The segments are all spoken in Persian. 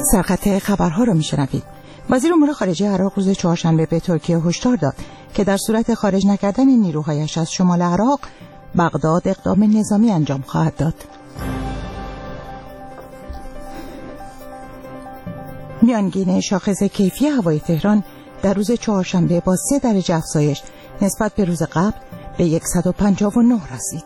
سرخط خبرها را میشنوید. وزیر امور خارجه عراق روز چهارشنبه به ترکیه هشدار داد که در صورت خارج نکردن نیروهایش از شمال عراق، بغداد اقدام نظامی انجام خواهد داد. میانگین شاخص کیفی هوای تهران در روز چهارشنبه با 3 درجه افزایش نسبت به روز قبل به 159 رسید.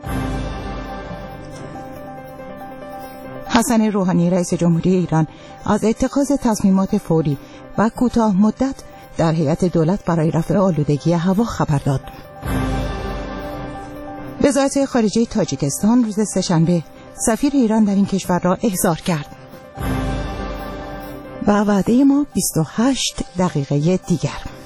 حسن روحانی رئیس جمهوری ایران از اتخاذ تصمیمات فوری و کوتاه مدت در هیئت دولت برای رفع آلودگی هوا خبر داد. وزارت خارجه تاجیکستان روز سه‌شنبه سفیر ایران در این کشور را احضار کرد. و وعده ما 28 دقیقه دیگر.